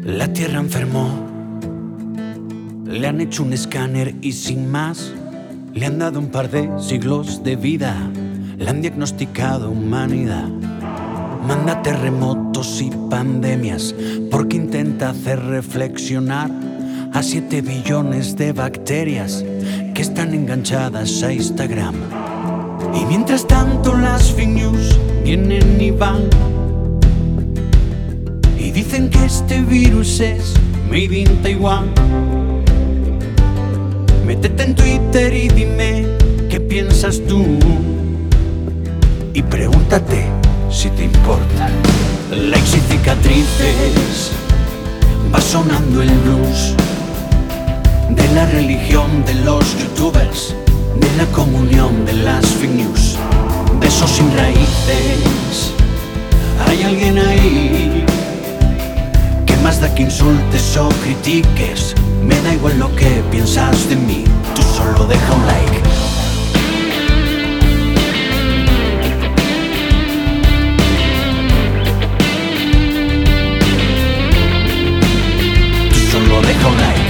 La tierra enfermó, le han hecho un escáner y sin más le han dado un par de siglos de vida, le han diagnosticado humanidad. Manda terremotos y pandemias porque intenta hacer reflexionar a 7 billones de bacterias que están enganchadas a Instagram. Y mientras tanto las fake news vienen y van y dicen que este virus es made in Taiwan. Métete en Twitter y dime qué piensas tú y pregúntate si te importa. Likes y cicatrices, va sonando el blues de la religión de los youtubers, de la comunión de las fake news, besos sin raíces. Hay alguien ahí, que más da que insultes o critiques, me da igual lo que piensas de mí, tú solo deja un like. Tú solo deja un like.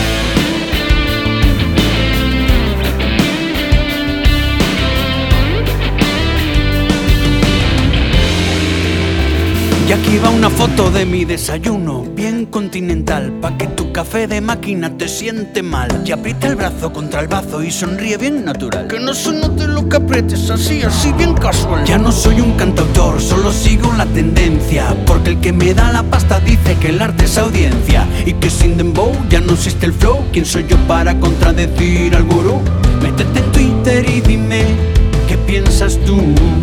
Y aquí va una foto de mi desayuno, bien continental, pa' que tu café de máquina te siente mal. Y aprieta el brazo contra el bazo y sonríe bien natural, que no se note lo que aprietes, así bien casual. Ya no soy un cantautor, solo sigo la tendencia, porque el que me da la pasta dice que el arte es audiencia y que sin dembow ya no existe el flow. ¿Quién soy yo para contradecir al gurú? Métete en Twitter y dime qué piensas tú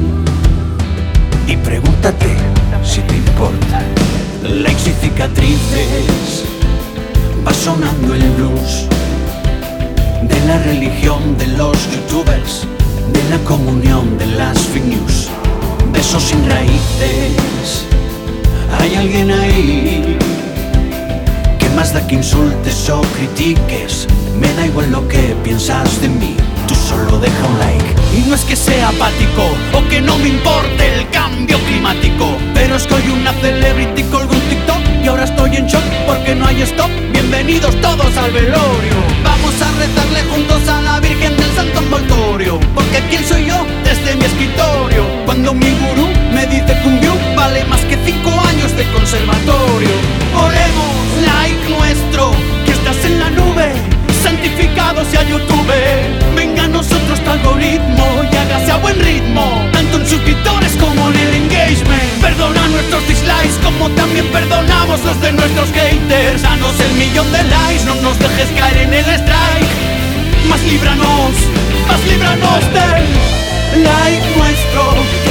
y pregúntate si te importa. Likes y cicatrices, va sonando el blues de la religión de los youtubers, de la comunión de las fake news, besos sin raíces. Hay alguien ahí, que más da que insultes o critiques, me da igual lo que piensas de mí, tú solo deja un like. Y no es que sea apático o que no me importe el cambio climático, pero es que hoy una celebrity colgó un TikTok y ahora estoy en shock porque no hay stop. Bienvenidos todos al velorio, vamos a rezarle juntos a la Virgen del Santo Envoltorio, porque ¿quién soy yo desde mi escritorio? Cuando mi gurú me dice que un view vale más que 5 años de conservatorio. Oremos, like nuestro, que estás en la nube, santificado sea YouTube. Venga a nosotros tu algoritmo y hágase a buen ritmo, tanto en suscriptores como en el engagement. Perdona nuestros dislikes como también perdonamos los de nuestros haters. Danos el 1.000.000 de likes, no nos dejes caer en el strike. Más líbranos del like nuestro.